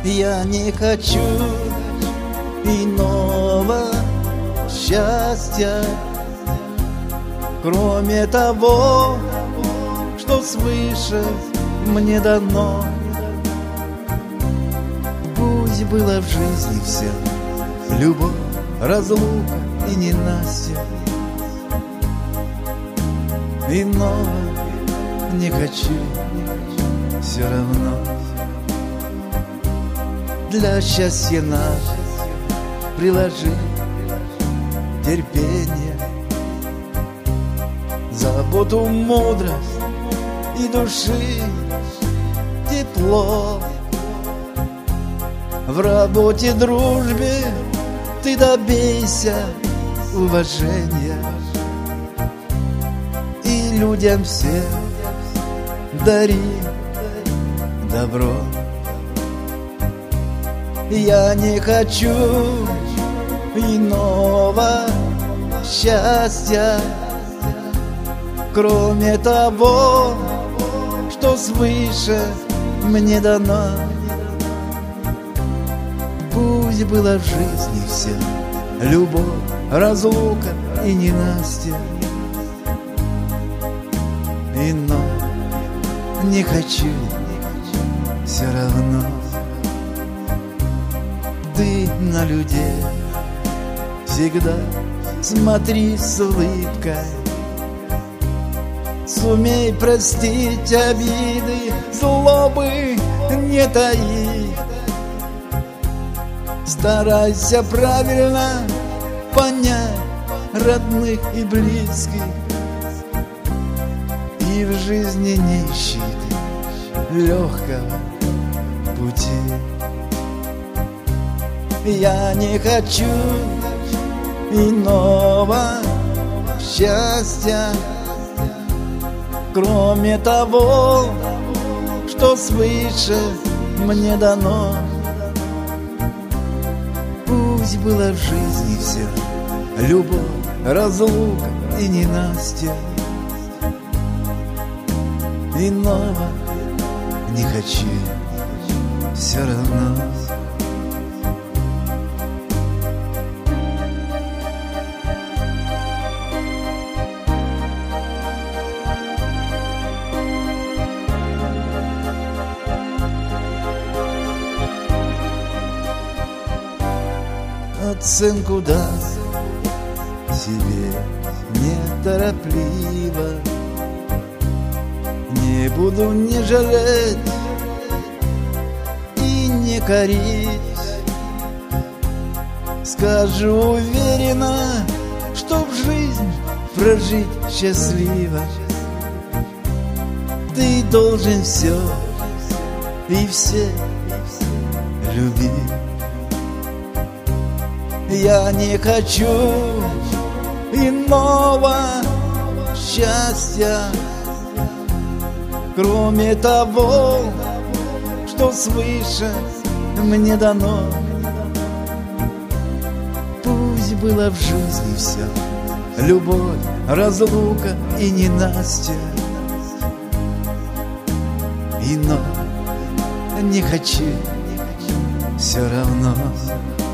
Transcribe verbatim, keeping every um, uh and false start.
Я не хочу иного счастья, кроме того, что свыше мне дано. Пусть было в жизни все любовь, разлука и ненастье, иного не хочу все равно. Для счастья надо приложить терпение, заботу, мудрость и души тепло. В работе, дружбе ты добейся уважения, и людям всем дари добро. Я не хочу иного счастья, кроме того, что свыше мне дано. Пусть было в жизни все любовь, разлука и ненастье, иного не хочу все равно. Ты на людей всегда смотри с улыбкой, сумей простить обиды, злобы не таи. Старайся правильно понять родных и близких, и в жизни не ищи ты легкого пути. Я не хочу иного счастья, кроме того, что свыше мне дано. Пусть было в жизни все любовь, разлука и ненастье, иного не хочу все равно. Оценку даст себе неторопливо, не буду не жалеть и не корить. Скажу уверенно, чтоб жизнь прожить счастливо, ты должен все и все любить. Я не хочу иного счастья, кроме того, что свыше мне дано. Пусть было в жизни все любовь, разлука и ненастье, иного не хочу все равно.